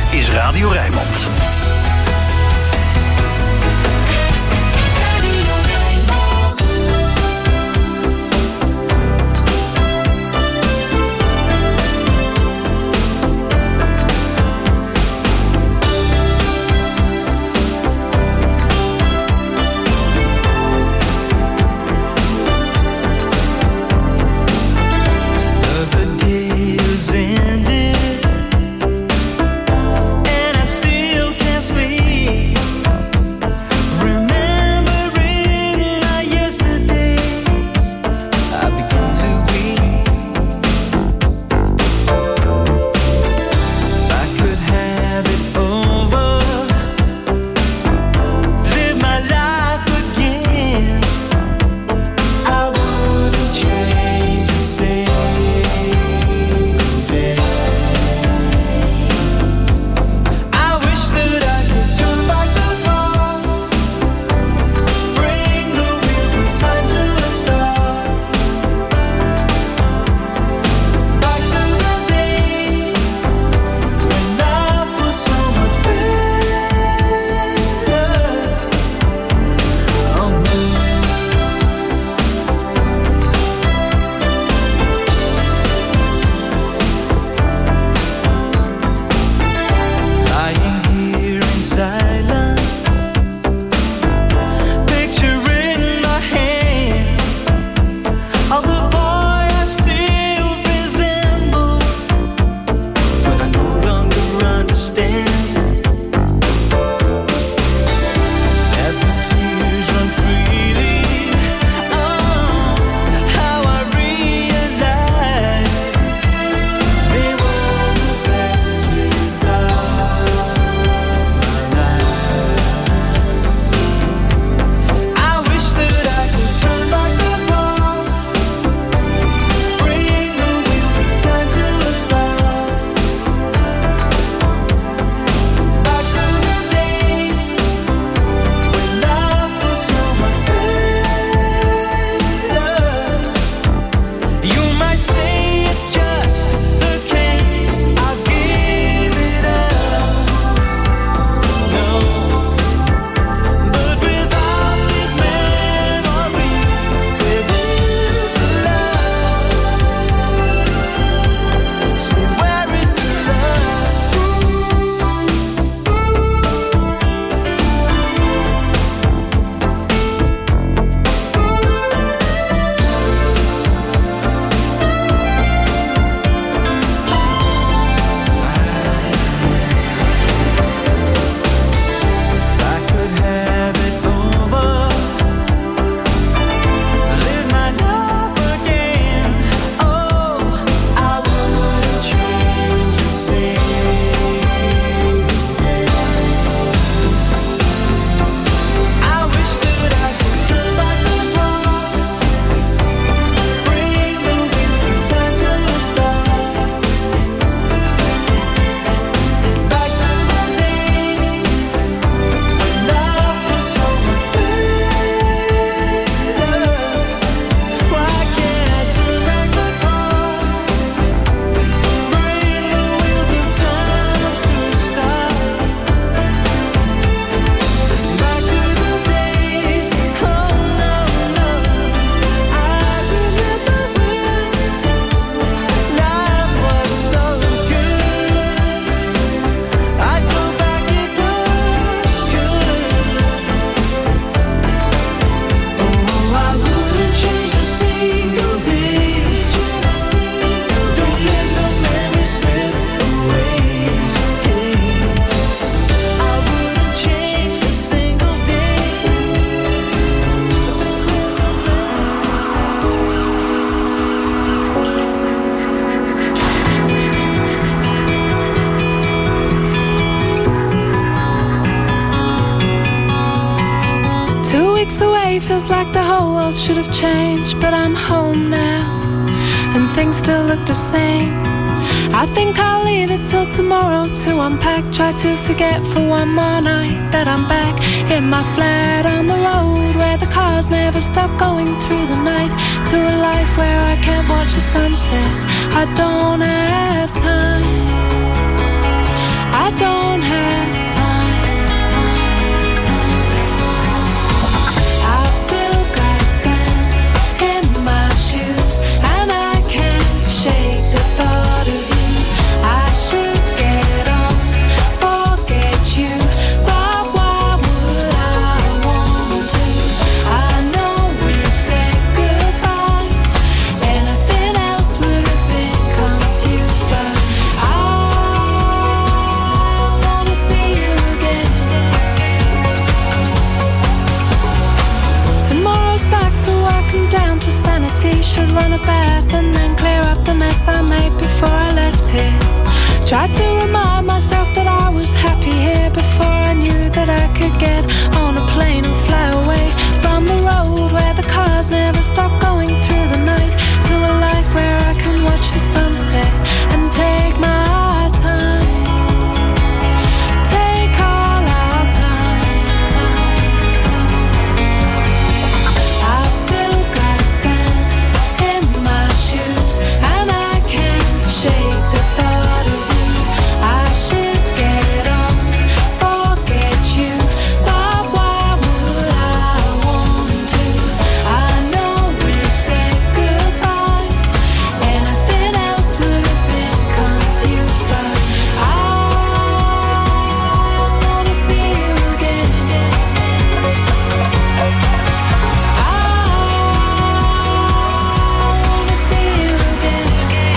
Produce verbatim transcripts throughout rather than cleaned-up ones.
is Radio Rijnmond. Feels like the whole world should have changed, but I'm home now, and things still look the same. I think I'll leave it till tomorrow to unpack. Try to forget for one more night that I'm back in my flat on the road, where the cars never stop going through the night, to a life where I can't watch the sunset. I don't have time, I don't tea, should run a bath and then clear up the mess I made before I left here. Tried to remind myself that I was happy here before I knew that I could get on a plane and fly away from the road where the cars never stop going through the night, to a life where I can watch the sunset and take my time. Take all our time, time, time. I've still got sand in my shoes and I can't shake the thought of you. I should get on, forget you, but why would I want to? I know we said goodbye, anything else would have been confused, but I wanna see you again. I wanna see you again.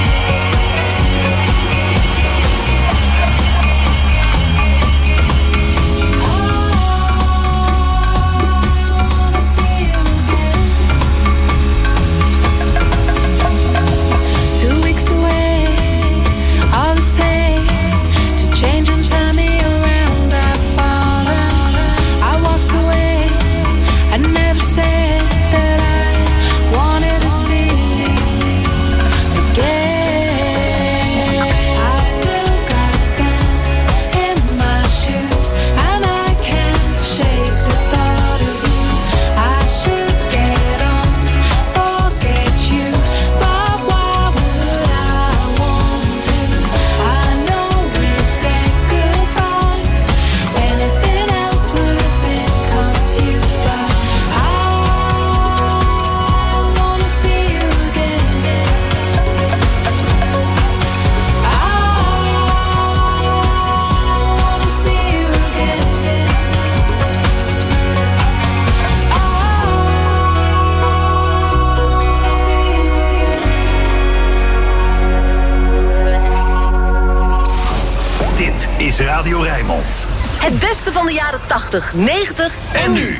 Two weeks away, all it takes to change and turn me around. I've fallen, I walked away, I never said that I wanted to see you again. I've still got sand in my shoes and I can't shake the thought of you. I should get on, forget you, but why would I want to? I know we said goodbye, anything else would have been confused, but I wanna see you again. I wanna see you again. I wanna see you again. Dit is Radio Rijnmond. Het beste van de jaren tachtig, negentig En nu.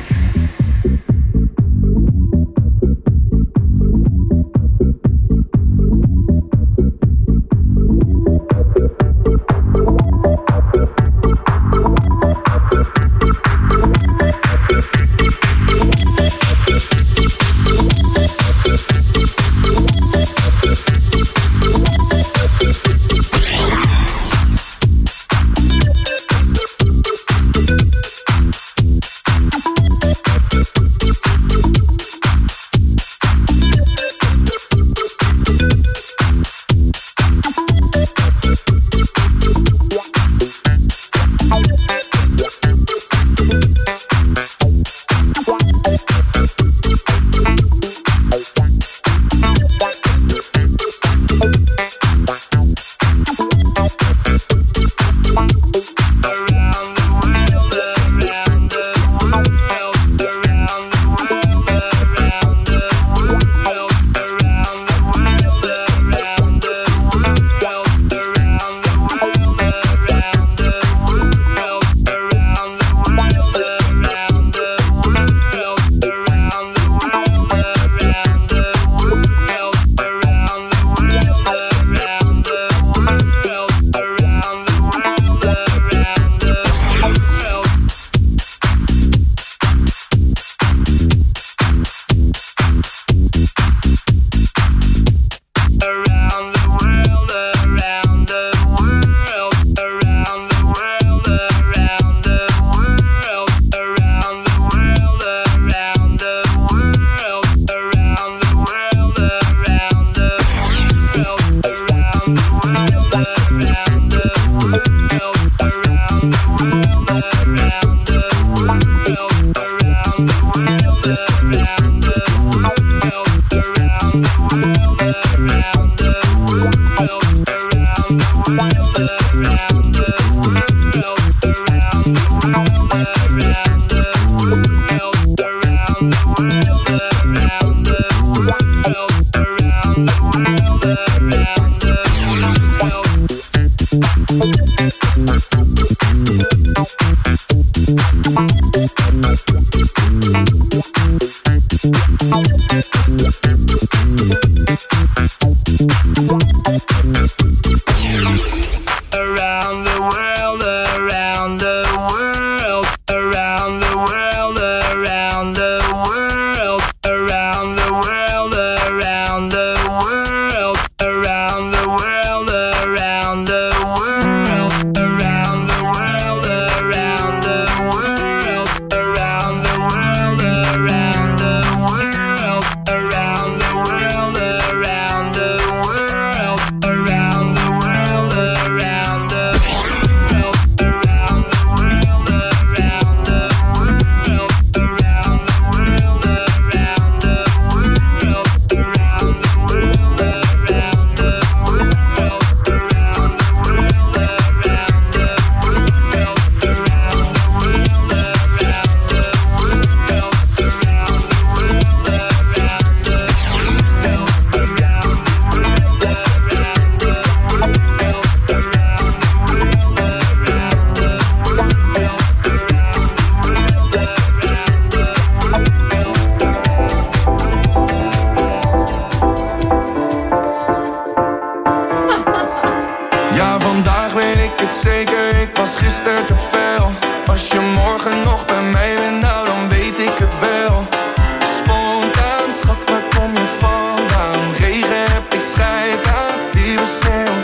zeker, ik was gisteren te veel. Als je morgen nog bij mij bent, nou dan weet ik het wel. Spontaan, schat, waar kom je vandaan? Regen heb ik scheid aan, lieve sneeuw.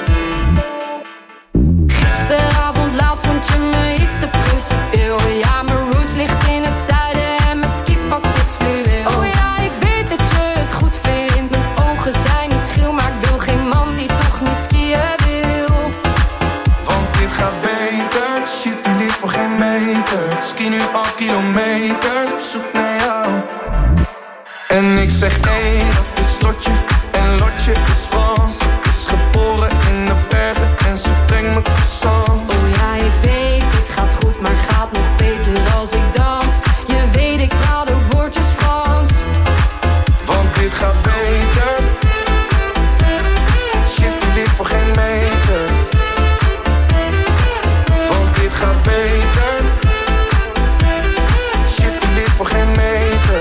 Gisteravond laat vond je me iets te principieel. Ja, mijn roots ligt in het zuiden en mijn skipak is fluweel. Oh ja, ik weet dat je het goed vindt. Mijn ogen zijn niet schil, maar ik wil geen man die toch niet skiën wil. Want dit gaat beter, shit, die ligt voor geen meter. Ski nu al kilometers, op zoek naar jou. En ik zeg nee, dat is Lotje. En Lotje is Frans. Is geboren in de bergen en ze brengt me croissant. Oh ja, ik weet, dit gaat goed, maar gaat nog beter als ik dans. Je weet, ik praat ook woordjes Frans. Want dit gaat beter. Shit, die ligt voor geen meter. Want dit gaat beter. Shit, die ligt voor geen meter.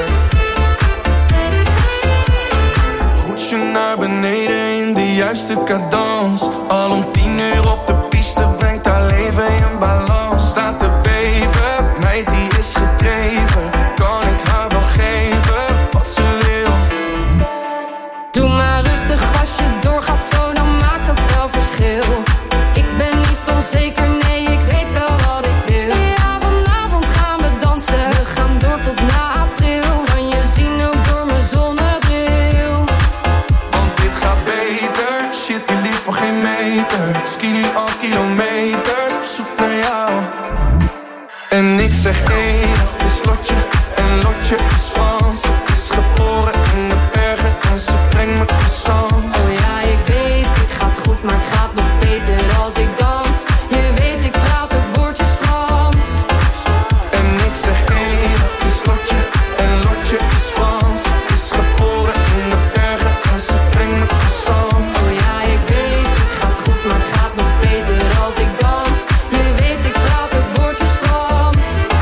Roetje naar beneden in de juiste cadans. Al om tien uur op de piste brengt haar leven in balans. Staat te beven, meid die is gedreven. Kan ik haar wel geven wat ze wil? Doe maar rustig, als je doorgaat zo, dan maakt dat wel verschil. Ik ben niet onzeker, nee, ik weet wel wat ik wil. Ja, vanavond gaan we dansen, we gaan door tot na april. Kan je zien ook door mijn zonnebril. Want dit gaat beter, shit, die lief voor geen meter. Ski nu al kilometers, op zoek naar jou. En ik zeg hey, dat is Lotje. En Lotje is Frans. Is geboren in de bergen en ze brengt me croissant. Oh ja, ik weet, dit gaat goed, maar het gaat nog beter als ik dans. Je weet, ik praat ook woordjes Frans. En ik zeg hey, dat is Lotje. En Lotje is Frans. Is geboren in de bergen en ze brengt me croissant. Oh ja, ik weet, dit gaat goed, maar het gaat nog beter als ik dans. Je weet, ik praat ook woordjes Frans.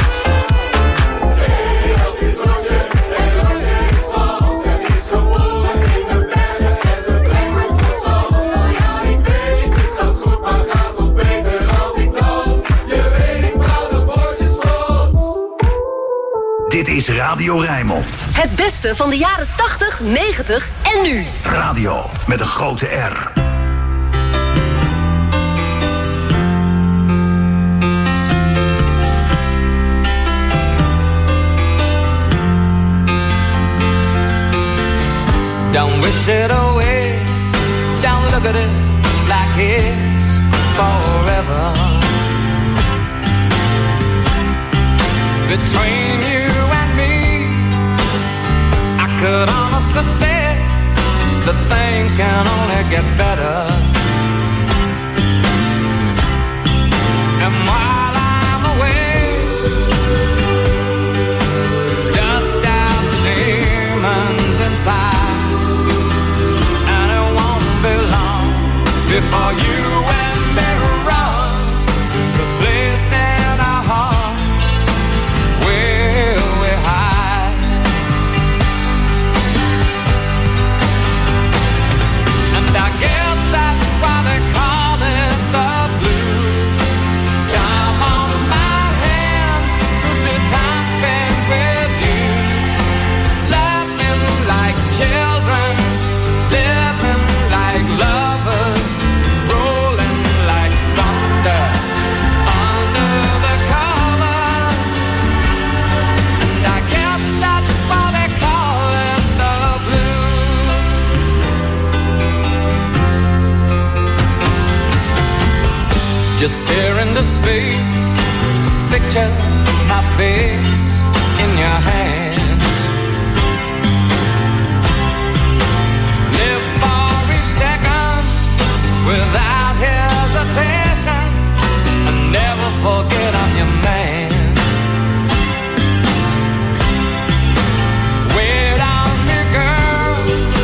Hey, dat is Lotje. En Lotje is Frans. Ze is geboren in de bergen en ze brengt me croissant. Oh ja, ik weet, dit gaat goed, maar het gaat nog beter als ik dans. Je weet, ik praat ook woordjes Frans. Dit is Radio Rijnmond. Het beste van de jaren tachtig, negentig en nu. Radio met een grote R. Don't wish it away. Don't look at it like it's forever. Between you and me, I could honestly say that things can only get better. And while I'm away, dust out the demons inside, and it won't be long before you and me run to the place in our hearts where we hide. And I guess that's why they call it the blues. Time on my hands, could be time spent with you, laughing like children, living like lovers, rolling like thunder under the covers. And I guess that's why they call it the blues. Just stare into space, picture my face in your hands. Live for each second without hesitation, and never forget I'm your man. Wait on me, girl.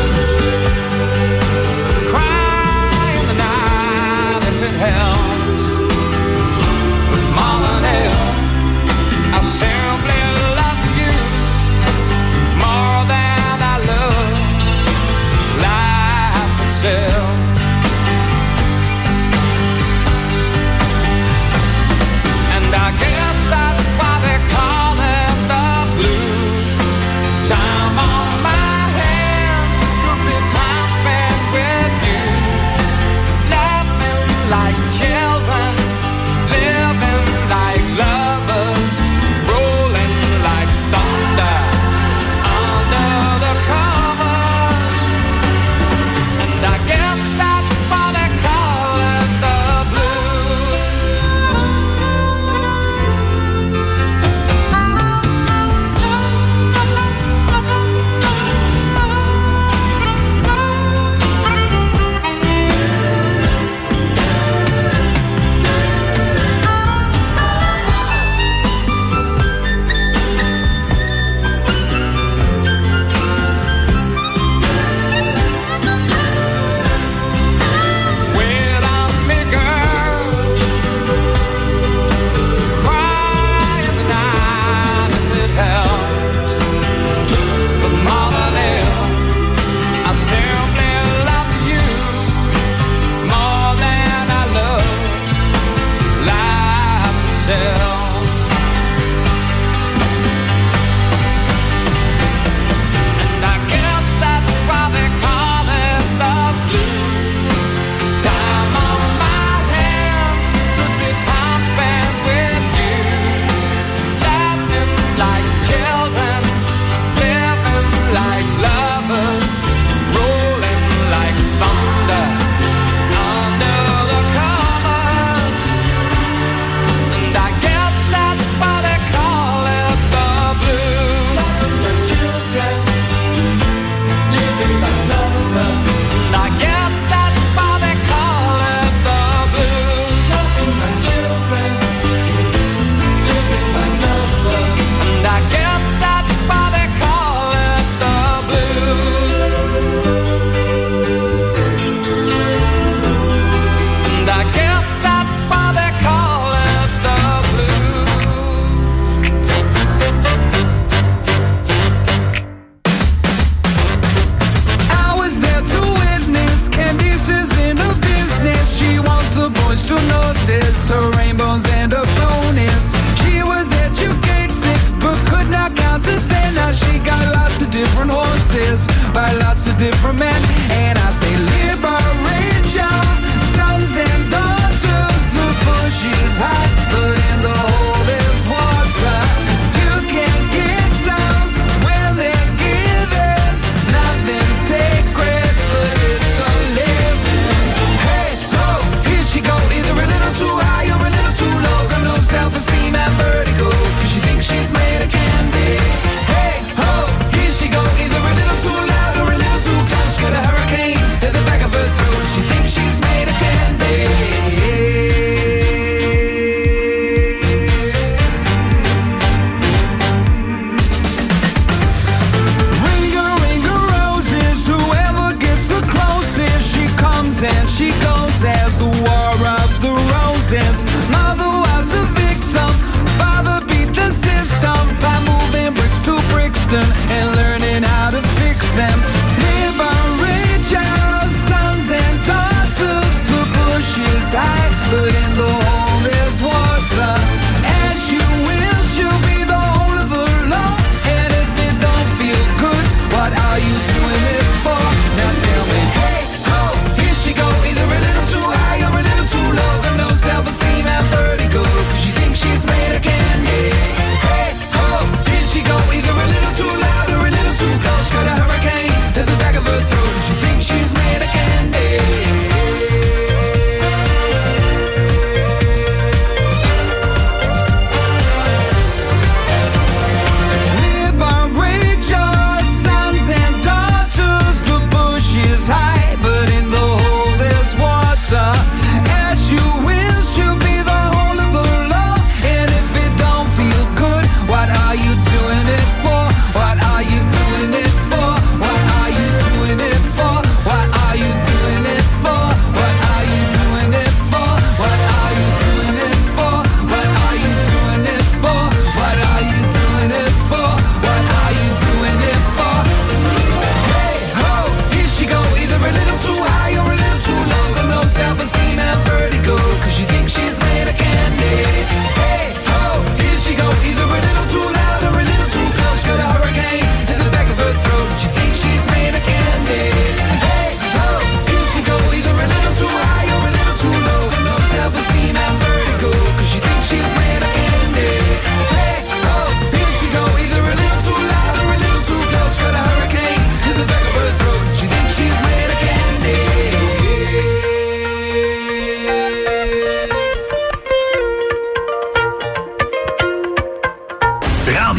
Cry in the night if it helps. But more than ever, I simply love you.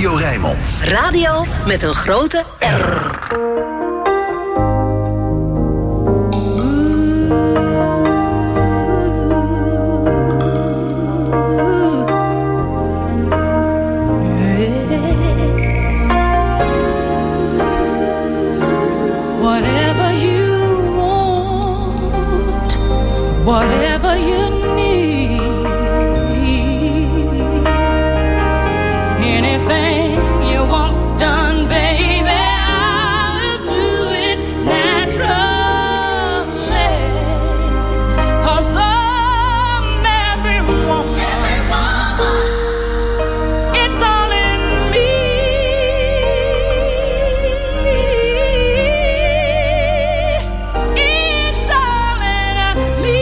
Radio Rijnmond. Radio met een grote R. Whatever you want, whatever you need, anything you want done, baby, I'll do it naturally. 'Cause I'm every woman, every woman. It's all in me. It's all in me.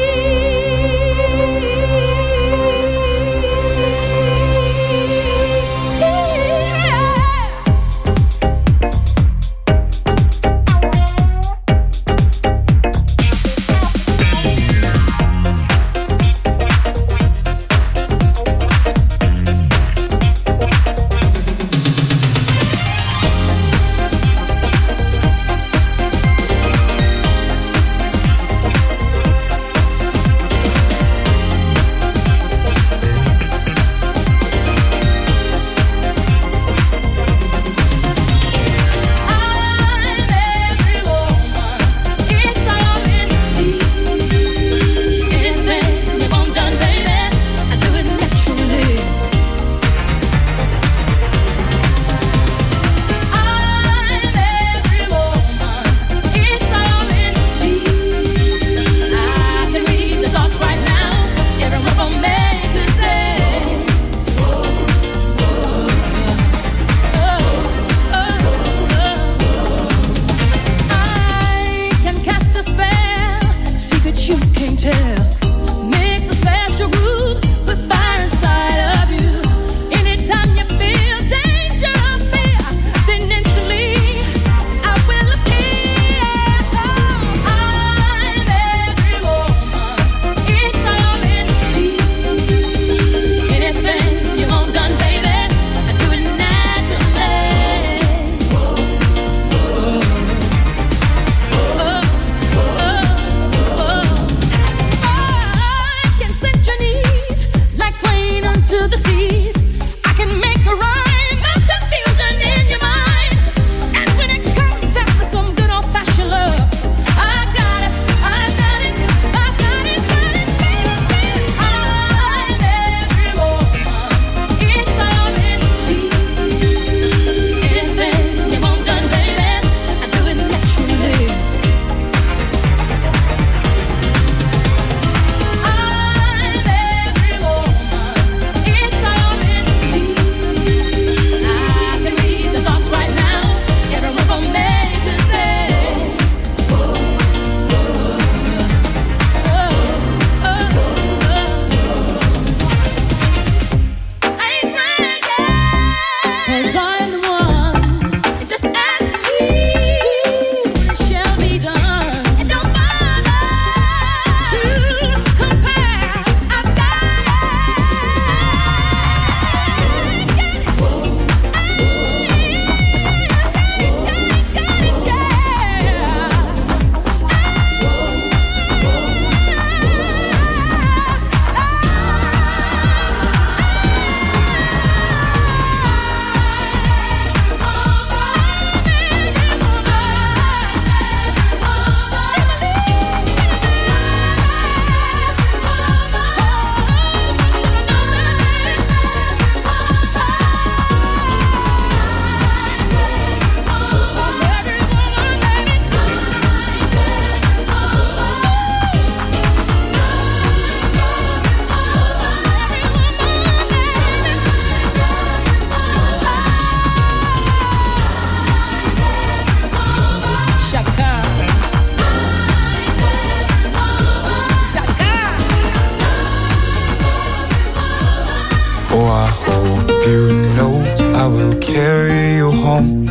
Oh, I hope you know I will carry you home,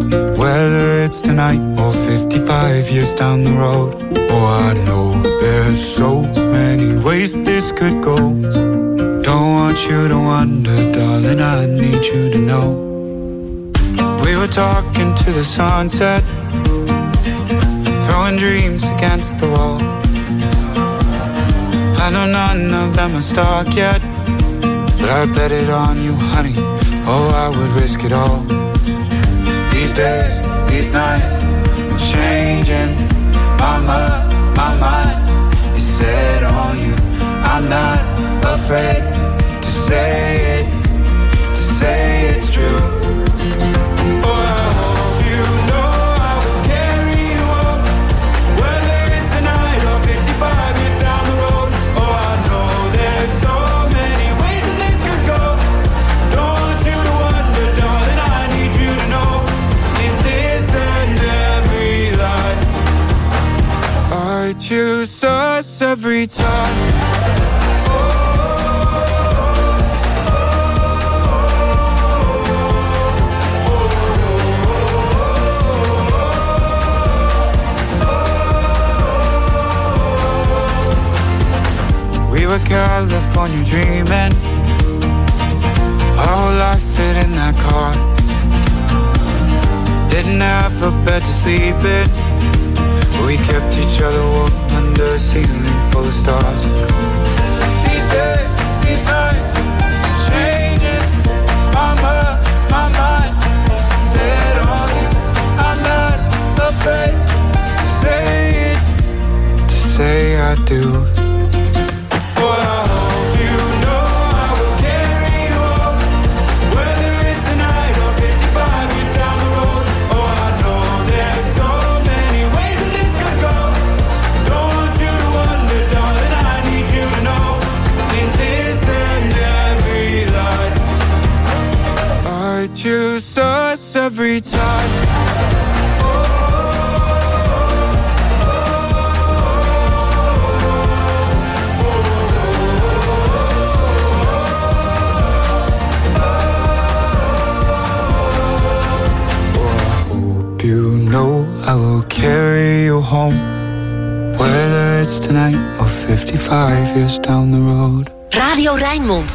whether it's tonight or fifty-five years down the road. Oh, I know there's so many ways this could go. Don't want want you to wonder, darling, I need you to know. We were talking to the sunset, throwing dreams against the wall. I know none of them are stuck yet, but I bet it on you, honey. Oh, I would risk it all. These days, these nights, I'm changing my mind, my mind is set on you. I'm not afraid to say it, to say it's true. Oh, I hope you know I will carry you up, whether it's tonight or fifty-five years down the road. Oh, I know there's so many ways that this could go. Don't want you to wonder, darling, I need you to know. In this and every life, I choose us every time. We were California dreaming, our whole life fit in that car. Didn't have a bed to sleep in, we kept each other warm under a ceiling full of stars. These days, these nights, changing my mind, my mind set on you. I'm not afraid to say it, to say I do. But I hope you know I will carry you up, whether it's tonight or fifty-five years down the road. Oh, I know there's so many ways that this could go. Don't want you to wonder, darling, I need you to know. In this and every life, I choose us every time. You know I will carry you home, whether it's tonight or fifty-five years down the road. Radio Rijnmond.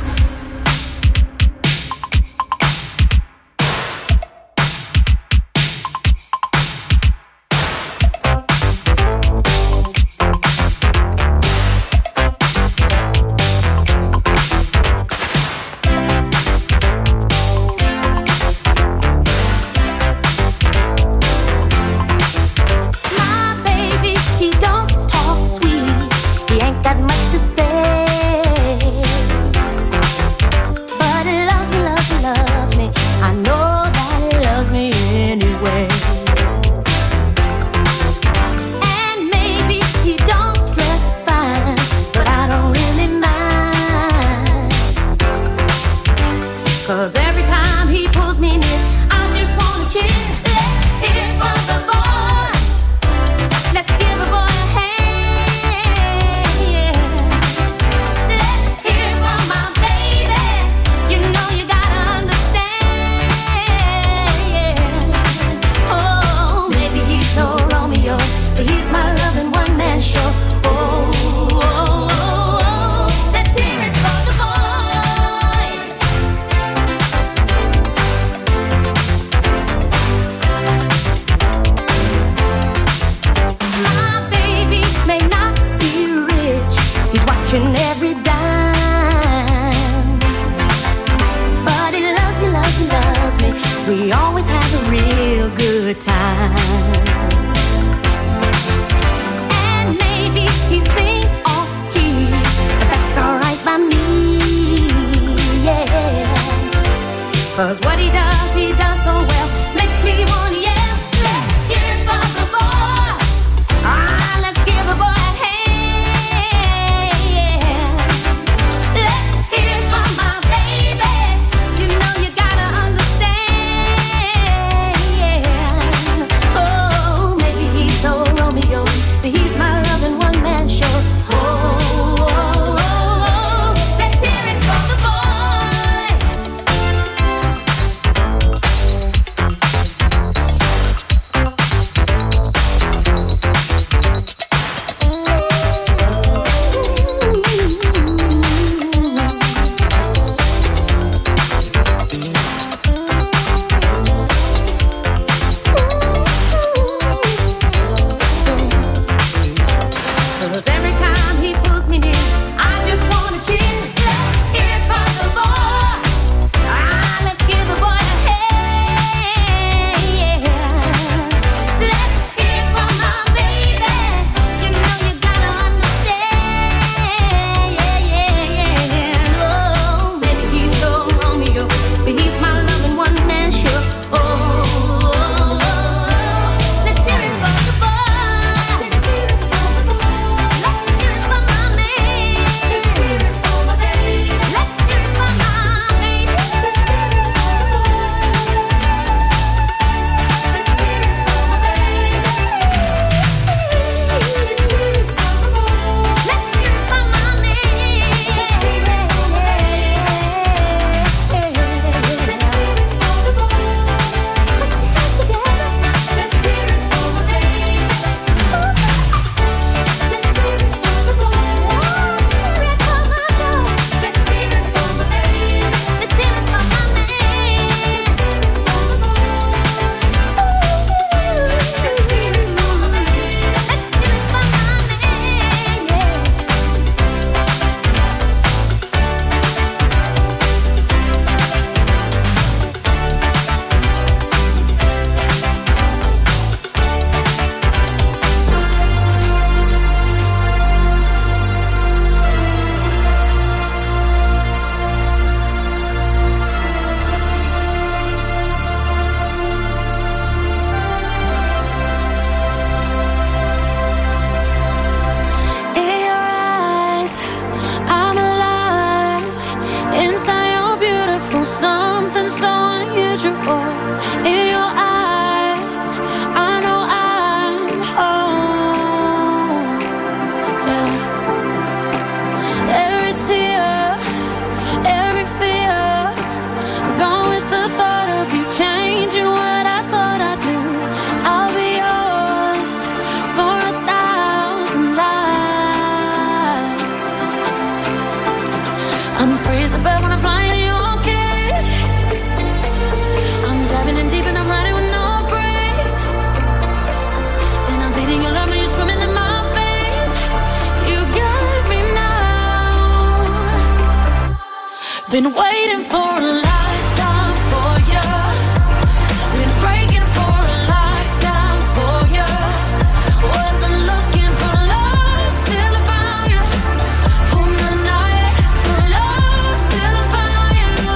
Been waiting for a lifetime for you. Been breaking for a lifetime for you. Wasn't looking for love till I found you. On the night for love till I found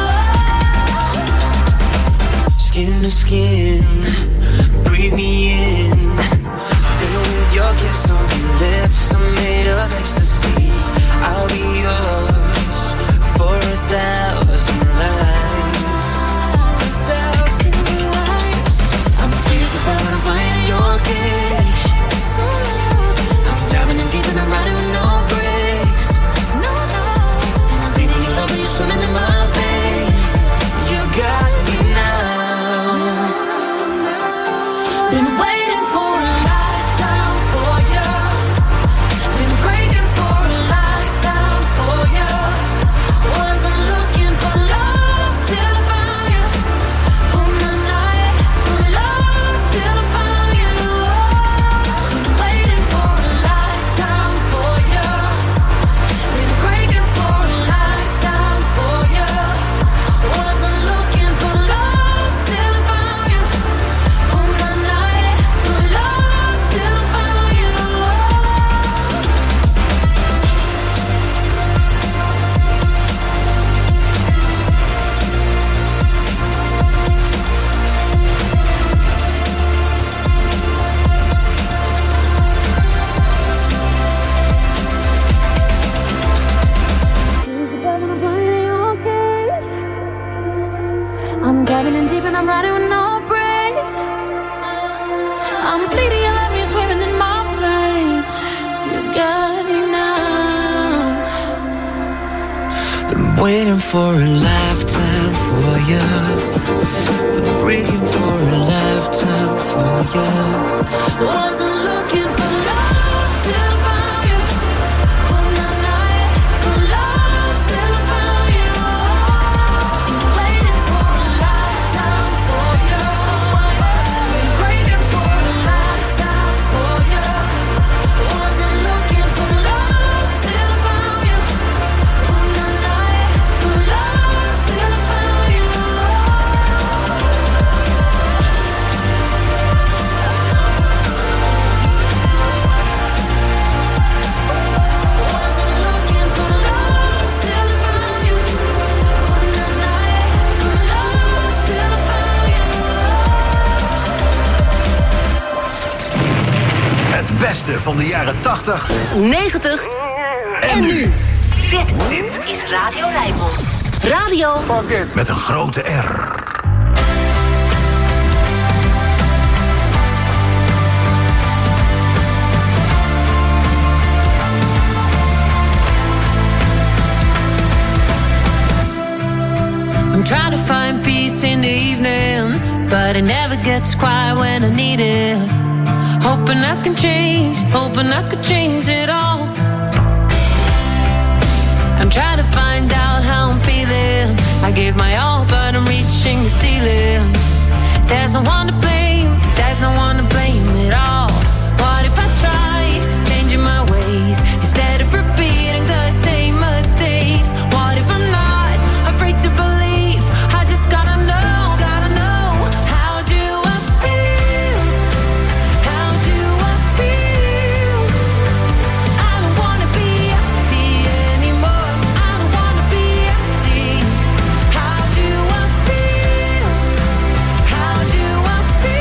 you. Skin to skin, breathe me in. Fill with your kiss on your lips, I'm made of ecstasy. I'll be yours for a thousand lives. A thousand lives. I'm tears about I'm finding your cage. I'm diving in deep and I'm riding with no brakes. No, no. And I'm bleeding in love when you're swimming in my veins. You got me now. Been waiting for a lifetime for you. Been breaking for a lifetime for you. Wasn't looking for love till I found you. On the night for love till I found you. Been waiting for a lifetime for you. Been breaking for a lifetime for you. Wasn't looking for love till I found you. On the night for love till I found you. I'm diving in deep and I'm riding with no brakes. I'm bleeding, I love you, swimming in my veins. You got me now. Been waiting for a lifetime for you. Been breaking for a lifetime for you. Wasn't looking for love till I found you. On the night for love till I found you. Waiting for a lifetime for you. Been breaking for a lifetime for you. Wasn't looking for love till I found you. On the night for love till I found you. Wasn't looking for love till I found you. On the night for love till I found you. Het beste van de jaren tachtig negentig en nu. Dit, dit is Radio Rijnmond. Radio Met een grote R. I'm trying to find peace in the evening, but it never gets quiet when I need it. Hoping I can change, hoping I could change it all. I'm trying to find out how I'm feeling. I gave my all, but I'm reaching the ceiling. There's no one to blame, there's no one to blame at all. What if I try changing my ways instead of repeating the same mistakes? What if I'm not afraid to believe? I just gotta know, gotta know. How do I feel? How do I feel? I don't wanna be empty anymore. I don't wanna be empty. How do I feel? How do I feel?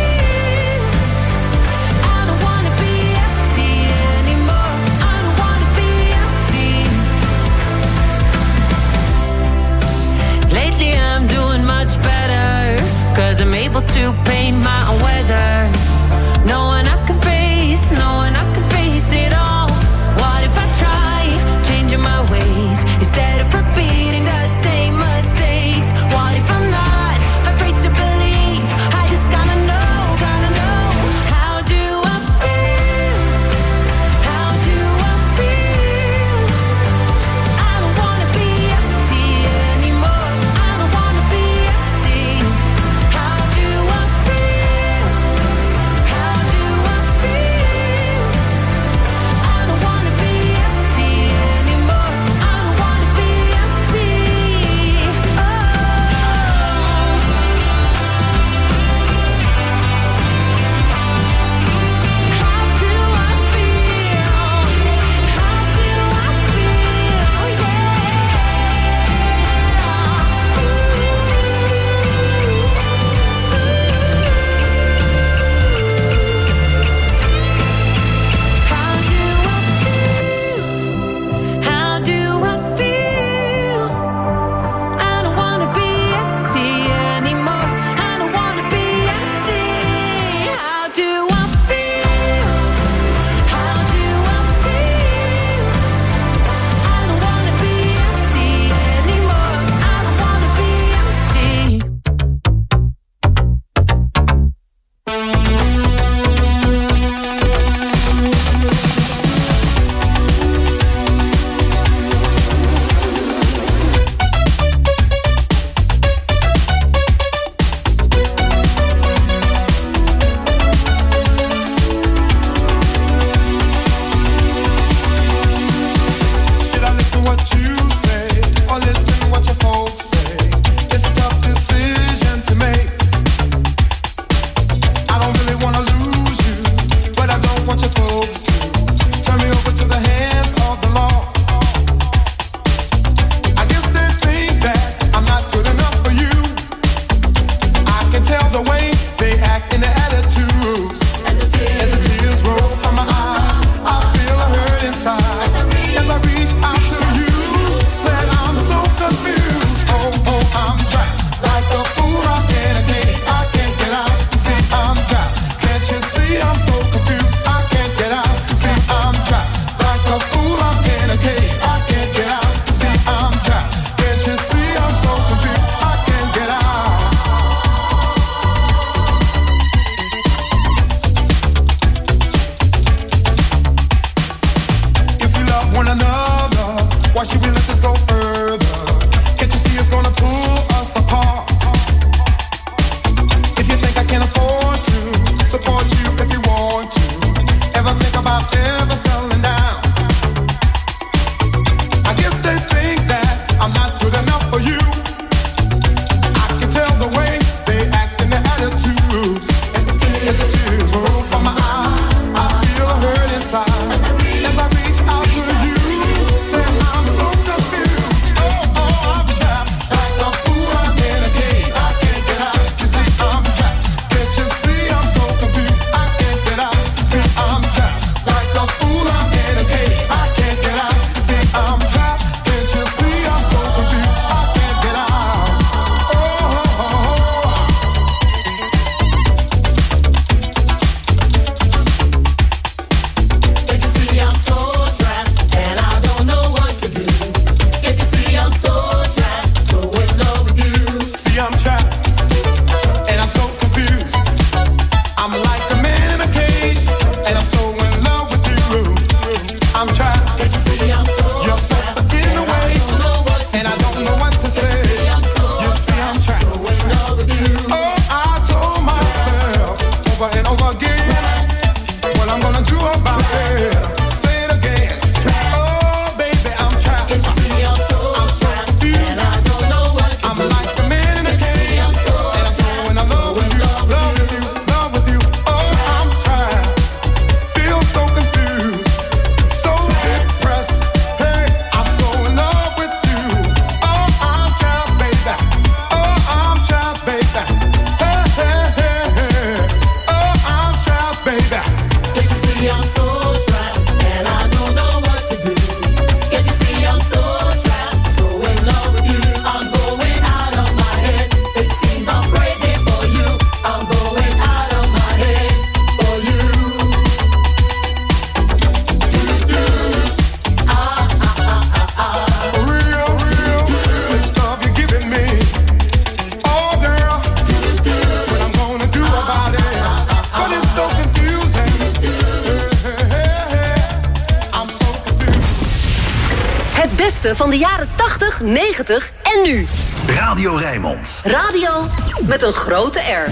beste van de jaren tachtig, negentig en nu. Radio Rijnmond. Radio met een grote R.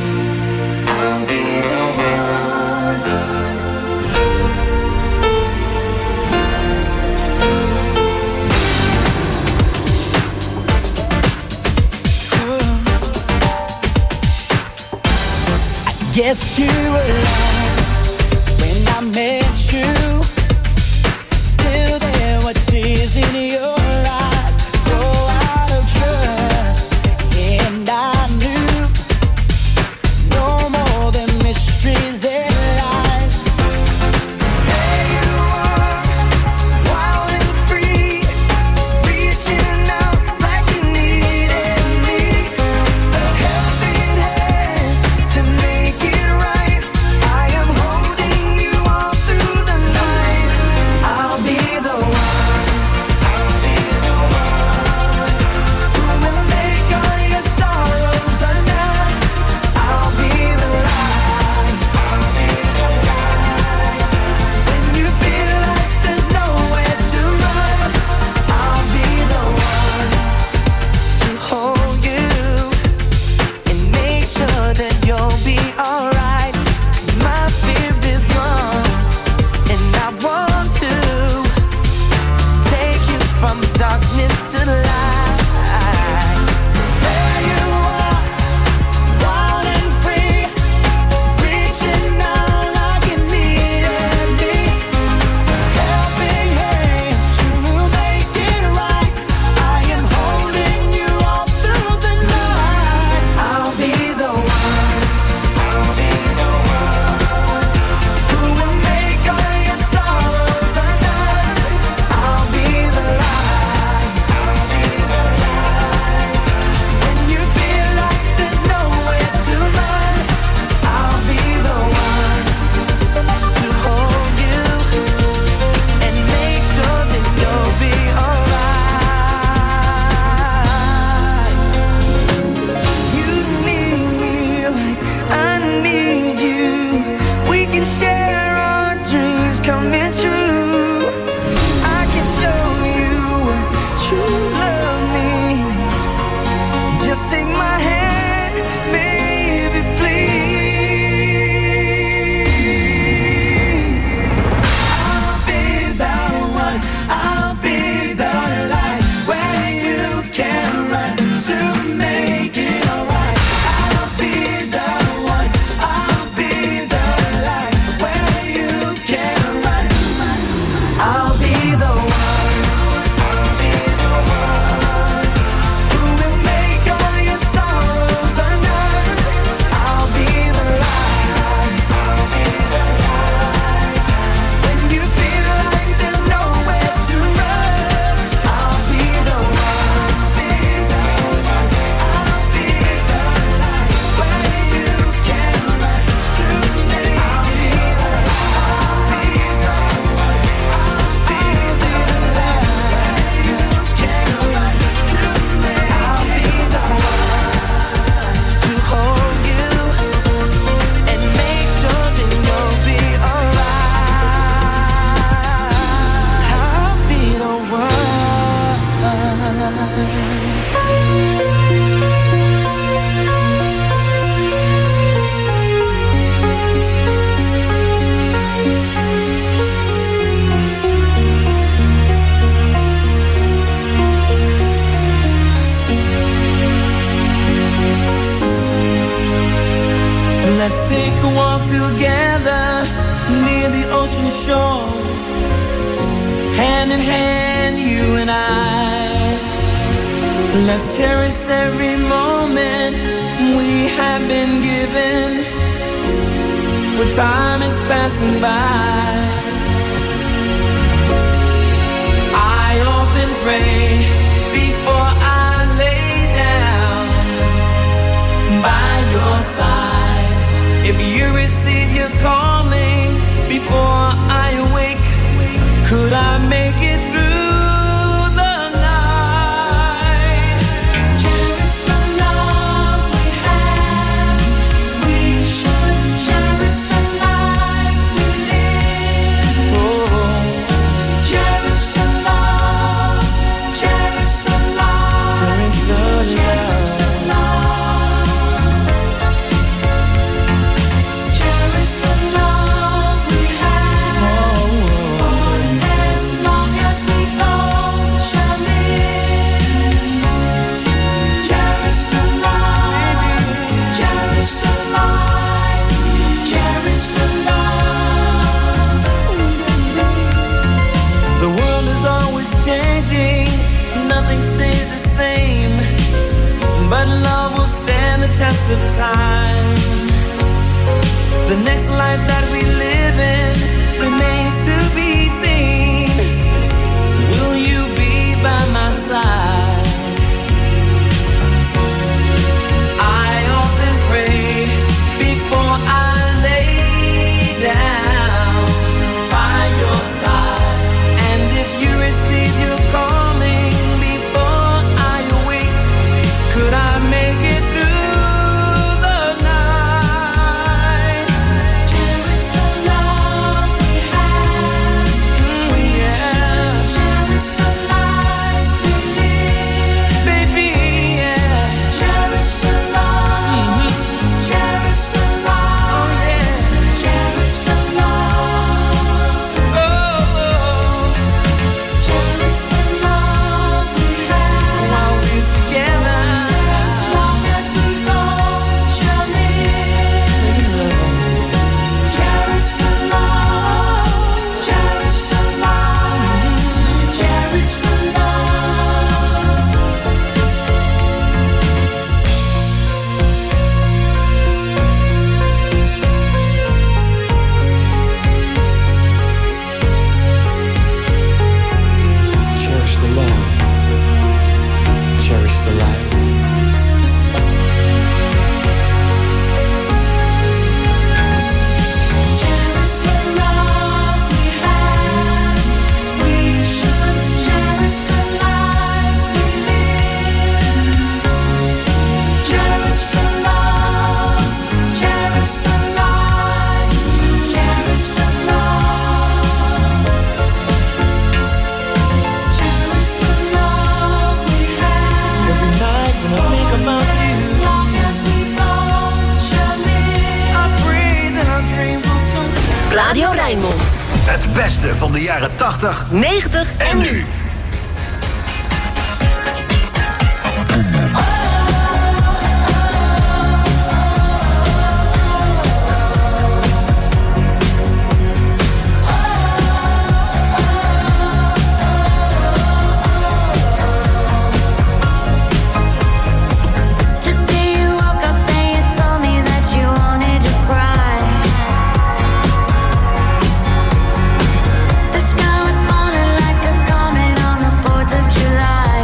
Guess you were lost when I met you. Still there, what tears in your eyes, so out of trust. And I knew no more than mysteries and lies. There you are, wild and free, reaching out like you needed me. A helping hand to make it right. I am holding you all through the night. I'll be the one, I'll be the one who will make all your sorrows undone. I'll be the light, I'll be the light. When you feel like there's nowhere to run, I'll be the one to hold you and make sure that you'll be alright. 'Cause my fear is gone, and I want to take you from darkness to light. There you are, wild and free, reaching out like you needed me. A helping hand to make it right. I am holding you all through the night. I'll be the one, I'll be the one who will make all your sorrows undone. I'll be the light, I'll be the light. When you feel like there's nowhere to run, I'll be the one to hold you and make sure that you'll be alright. You need me like I need you. We can share our dreams coming true. I can show you what true love means. Just take my hand, baby, please. I'll be the one, I'll be the light where you can run to make it alright. I'll be the one, I'll be the light where you can run. I'll be the one, I'll be the one who will make all your sorrows undone. I'll be the light, I'll be the light. When you feel like there's nowhere to run, I'll be the one, be the one. I'll be the light where you can run to make it. I'll be the light, I'll be the one. I'll be the light where you can run to make it. I'll be the one to hold you and make sure that you'll be alright. I'll be the Let's take a walk together near the ocean shore, hand in hand, you and I. Let's cherish every moment we have been given, for time is passing by. I often pray before I lay down by your side. If you receive your calling before I awake, could I make it through the night? Cherish the love we have. We should cherish the life we live. Oh, cherish the love test of time. The next life that we live in remains to be seen. Will you be by my side? I often pray before I lay down by your side. And if you receive your calling before I awake, could I make it through the night? Cherish the love we have. Mm, yeah. Cherish the life we live. Baby, yeah. Cherish the love. Mm-hmm. Cherish the love. Oh, yeah. Cherish the love. Oh, oh. Cherish the love we have. While we're together. As long as we both shall live. Cherish the love. Cherish the life. Cherish the love. Cherish the love. Cherish the life. Cherish the love we have. We should cherish the life we live. Cherish the love. Cherish the life. Cherish the love. Cherish the love we have. Every night when I think about you, as long as we both shall live, I pray that our dream will come true. Radio Rijnmond. Het beste van de jaren tachtig negentig en nu. Today you woke up and you told me that you wanted to cry. The sky was falling like a comet on the fourth of July.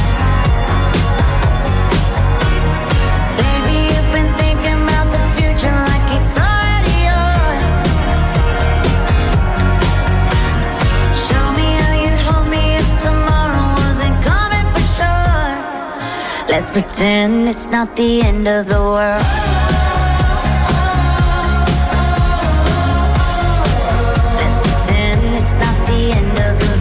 Baby, you've been thinking about the future like it's already yours. Show me how you'd hold me if tomorrow wasn't coming for sure. Let's pretend it's not the end of the world. Let's pretend it's not the end of the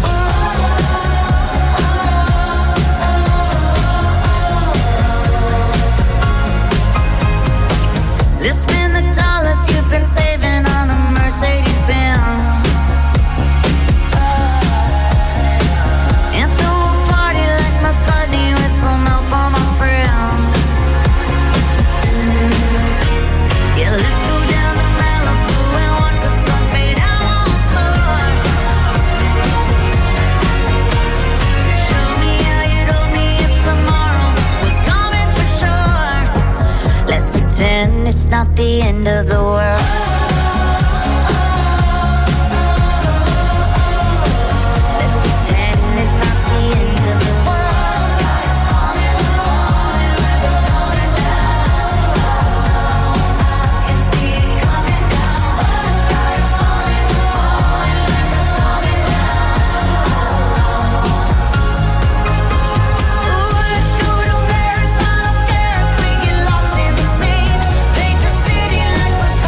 world. Let's spend the dollars you've been saving on a Mercedes Benz. And throw a party like McCartney with some help on my friends. Yeah, let's go down to Malibu and watch the sun fade out once more. Show me how you'd hold me if tomorrow was coming for sure. Let's pretend it's not the end of the world. Let's pretend it's not the end of the world. Sky is falling, falling, falling down. I can see it coming down. The sky is falling, falling, falling down. Ooh, let's go to Paris. I don't care if we get lost in the scene. Paint the city like we're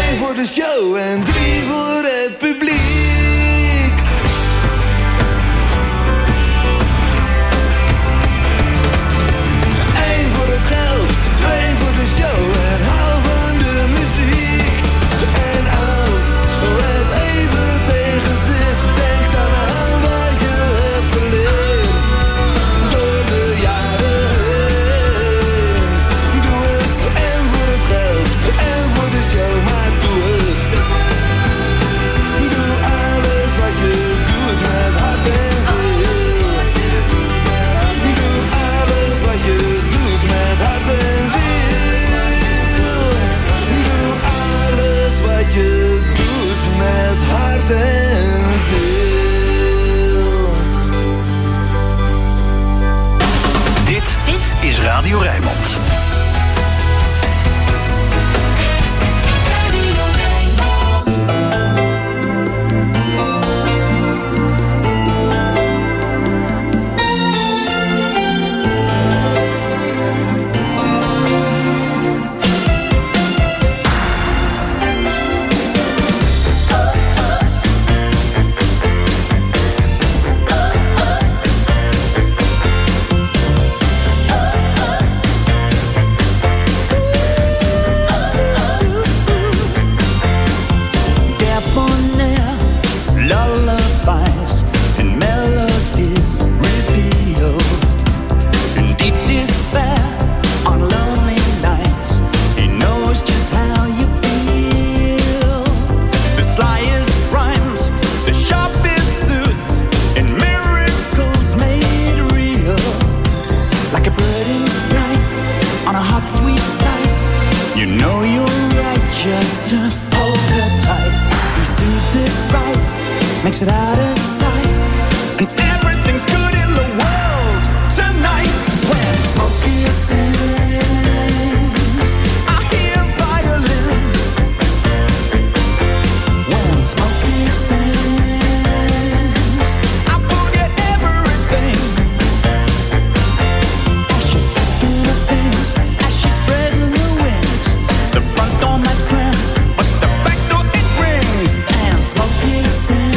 één voor de show en drie voor het publiek. Eén voor het geld, twee voor de show en hou van de muziek. En als het even tegen zit, denk dan aan wat je hebt verleerd. Door de jaren heen. Doe het en voor het geld en voor de show, maar doe het. Doe alles wat je doet met hart en ziel. Doe alles wat je doet met hart en ziel. Doe alles wat je doet met hart en ziel. Dit, dit is Radio Rijnmond. Makes it out of sight, and everything's good in the world tonight. When Smokey sings, I hear violins. When Smokey sings, I forget everything. As she's picking the things, as she's spreading her wings, the front door might slam, but the back door it rings. And Smokey sings.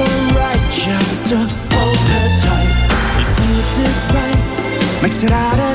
Makes it out of